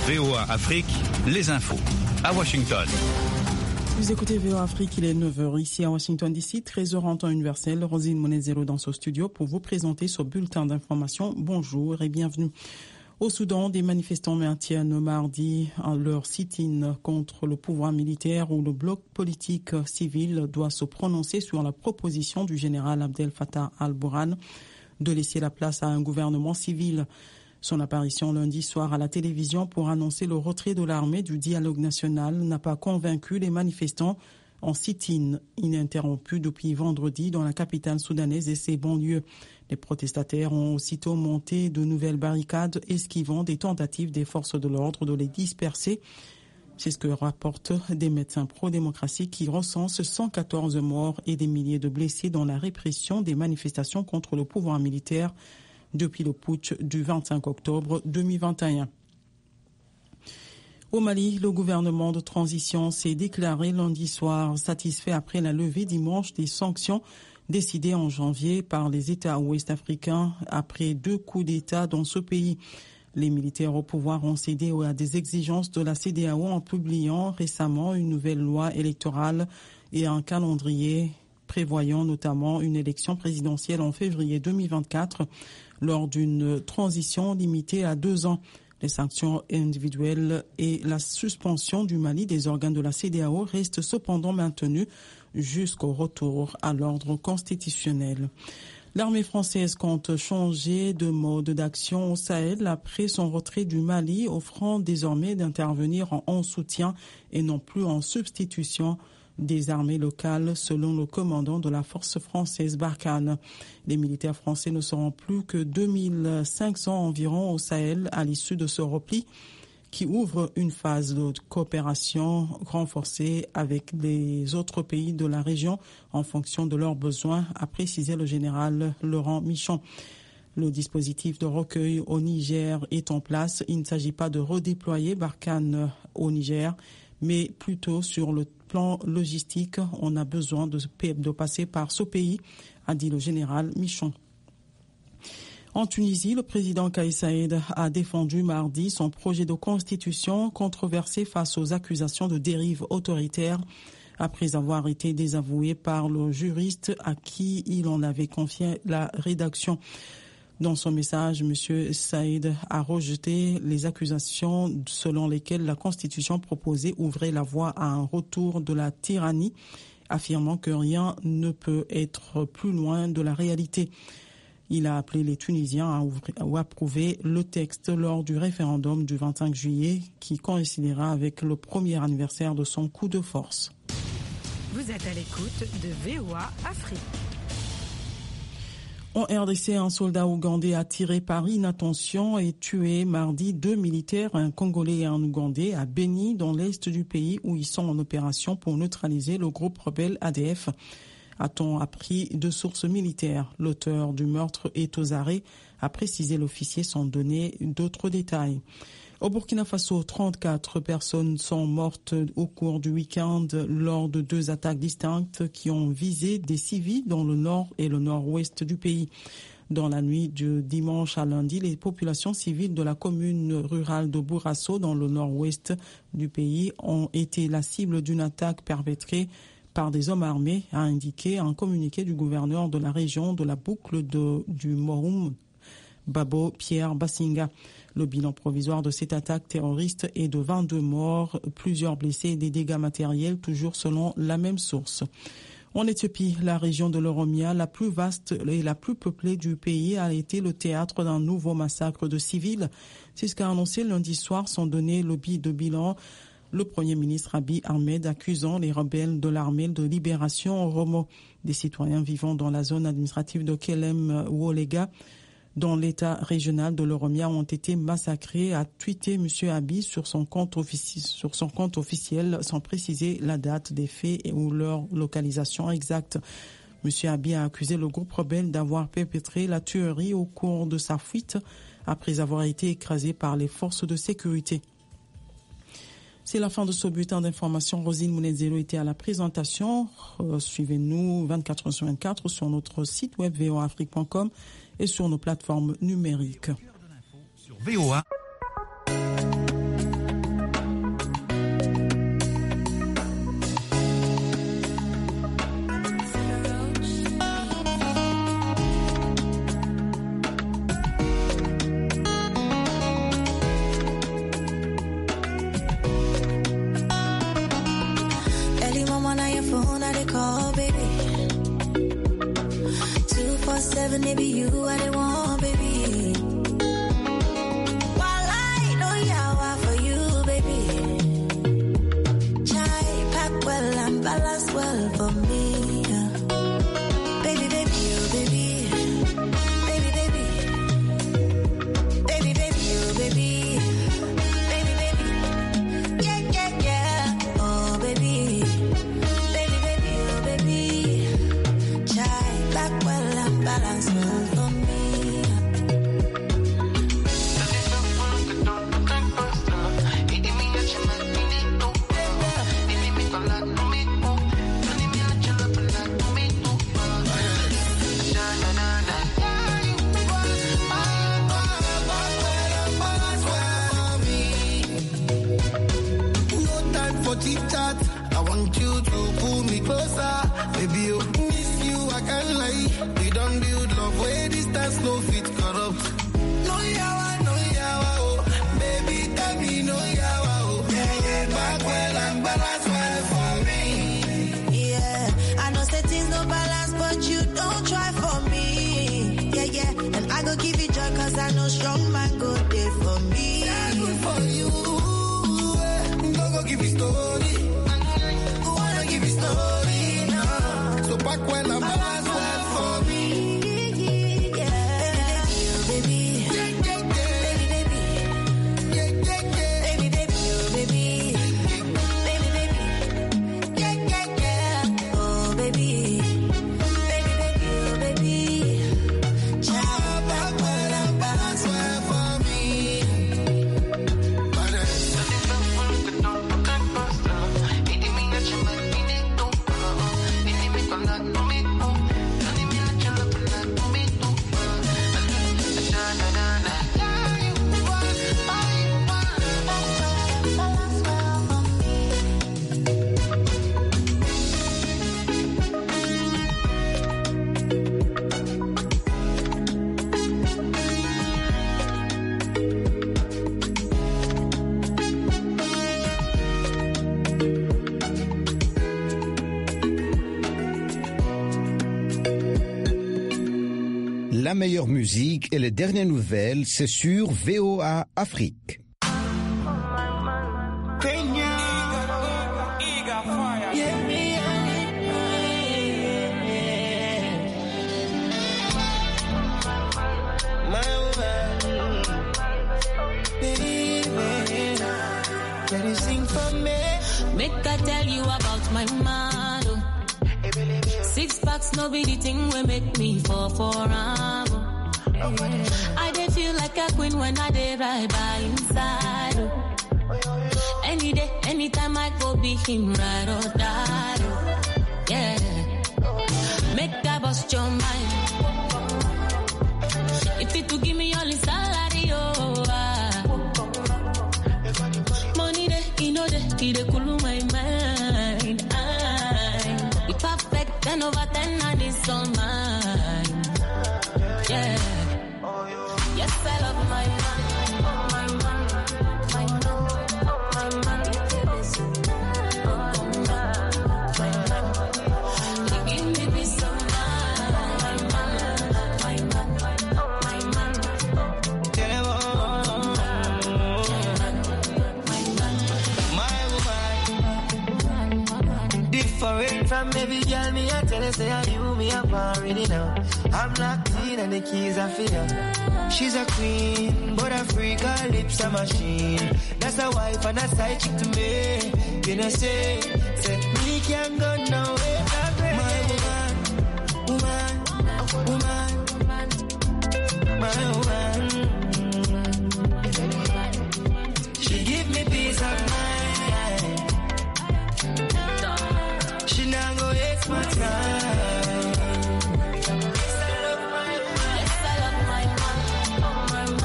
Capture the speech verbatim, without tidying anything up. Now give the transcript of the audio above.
V O A Afrique, les infos. À Washington. Vous écoutez V O A Afrique, il est neuf heures ici à Washington D C, treize heures en temps universel. Rosine Monezero dans ce studio pour vous présenter ce bulletin d'information. Bonjour et bienvenue. Au Soudan, des manifestants maintiennent mardi leur sit-in contre le pouvoir militaire où le bloc politique civil doit se prononcer sur la proposition du général Abdel Fattah al-Burhan de laisser la place à un gouvernement civil. Son apparition lundi soir à la télévision pour annoncer le retrait de l'armée du dialogue national n'a pas convaincu les manifestants en sit-in ininterrompu depuis vendredi dans la capitale soudanaise et ses banlieues. Les protestataires ont aussitôt monté de nouvelles barricades, esquivant des tentatives des forces de l'ordre de les disperser. C'est ce que rapportent des médecins pro-démocratie qui recensent cent quatorze morts et des milliers de blessés dans la répression des manifestations contre le pouvoir militaire depuis le putsch du vingt-cinq octobre deux mille vingt et un. Au Mali, le gouvernement de transition s'est déclaré lundi soir satisfait après la levée dimanche des sanctions décidées en janvier par les États ouest-africains après deux coups d'État dans ce pays. Les militaires au pouvoir ont cédé à des exigences de la C E D E A O en publiant récemment une nouvelle loi électorale et un calendrier prévoyant notamment une élection présidentielle en février deux mille vingt-quatre lors d'une transition limitée à deux ans. Les sanctions individuelles et la suspension du Mali des organes de la C E D E A O restent cependant maintenues jusqu'au retour à l'ordre constitutionnel. L'armée française compte changer de mode d'action au Sahel après son retrait du Mali, offrant désormais d'intervenir en, en soutien et non plus en substitution des armées locales, selon le commandant de la force française Barkhane. Les militaires français ne seront plus que deux mille cinq cents environ au Sahel à l'issue de ce repli qui ouvre une phase de coopération renforcée avec les autres pays de la région en fonction de leurs besoins, a précisé le général Laurent Michon. Le dispositif de recueil au Niger est en place. Il ne s'agit pas de redéployer Barkhane au Niger, mais plutôt sur le plan logistique, on a besoin de, de passer par ce pays, a dit le général Michon. En Tunisie, le président Kais Saied a défendu mardi son projet de constitution controversé face aux accusations de dérive autoritaire après avoir été désavoué par le juriste à qui il en avait confié la rédaction. Dans son message, M. Saïd a rejeté les accusations selon lesquelles la constitution proposée ouvrait la voie à un retour de la tyrannie, affirmant que rien ne peut être plus loin de la réalité. Il a appelé les Tunisiens à, ouvrir, à approuver le texte lors du référendum du vingt-cinq juillet qui coïncidera avec le premier anniversaire de son coup de force. Vous êtes à l'écoute de V O A Afrique. En R D C, un soldat ougandais a tiré par inattention et tué mardi deux militaires, un Congolais et un Ougandais, à Beni, dans l'est du pays où ils sont en opération pour neutraliser le groupe rebelle A D F. A-t-on appris de sources militaires? L'auteur du meurtre est aux arrêts, a précisé l'officier sans donner d'autres détails. Au Burkina Faso, trente-quatre personnes sont mortes au cours du week-end lors de deux attaques distinctes qui ont visé des civils dans le nord et le nord-ouest du pays. Dans la nuit de dimanche à lundi, les populations civiles de la commune rurale de Bourasso, dans le nord-ouest du pays, ont été la cible d'une attaque perpétrée par des hommes armés, a indiqué un communiqué du gouverneur de la région de la boucle de, du Mohoum, Babo Pierre Bassinga. Le bilan provisoire de cette attaque terroriste est de vingt-deux morts, plusieurs blessés et des dégâts matériels, toujours selon la même source. En Éthiopie, la région de l'Oromia, la plus vaste et la plus peuplée du pays, a été le théâtre d'un nouveau massacre de civils. C'est ce qu'a annoncé lundi soir sans donner le de bilan le Premier ministre Abiy Ahmed, accusant les rebelles de l'armée de libération Oromo. Des citoyens vivant dans la zone administrative de Kelem-Wolega, dans l'état régional de l'Oromia, ont été massacrés, a tweeté M. Abiy sur son compte offici- sur son compte officiel sans préciser la date des faits et ou leur localisation exacte. M. Abiy a accusé le groupe rebelle d'avoir perpétré la tuerie au cours de sa fuite après avoir été écrasé par les forces de sécurité. C'est la fin de ce bulletin d'information. Rosine Mounezelo était à la présentation. Euh, suivez-nous vingt-quatre heures sur vingt-quatre sur notre site web v o a afrique point com et sur nos plateformes numériques. Sur V O A. loving it be you I they want, baby. While I know yawa for you, baby. Chai pack well and balance well for me. Yeah. Baby, baby, you, baby. Baby, baby. Baby, baby, you, baby. Baby, baby. Yeah, yeah, yeah. Oh, baby. Baby, baby, you, baby. Chai pack well and balance well for me. Chit-chat. I want you to pull me closer. Baby, you miss you, I can't lie. We don't build love where distance no fit corrupt. No yawa, no yawa, oh. Baby, tell me no yawa, oh. Yeah, yeah, back well and balance well for me. Yeah, I know say things no balance, but you don't try for me. Yeah, yeah, and I go give you joy cause I know strong man go there for me. Yeah, good for you. Go give you story. Go wanna give you story now. So back when I'm balance well for me. Yeah, baby, baby, baby, baby, Yeah, yeah, yeah. baby, baby, baby, baby, baby, yeah, yeah, yeah. Oh, baby, baby, baby, baby, child, back when I'm balance well for me. La meilleure musique et les dernières nouvelles, c'est sur V O A Afrique. Make I tell you about my man. Six packs, no be the thing will make me fall for am. I dey feel like a queen when I dey ride by inside. Any day, anytime I go be him ride or die. Yeah, make that bust your mind. If it to give me all his salary, oh. Ah. Money dey, he know dey, he dey cool my mind. I, we perfect, ten over ten, and it's all mine. Yeah. Yes, I love my man, my man, my man, my man. Oh, my man, he give me peace of mind. My man, my man, my man. My woman, different from every girl, me I tell her say I you me up already now. I'm locked in and the keys are for her. She's a queen, but a freak, her lips a machine. That's a wife and a side chick to me. You know say, say me can't go nowhere.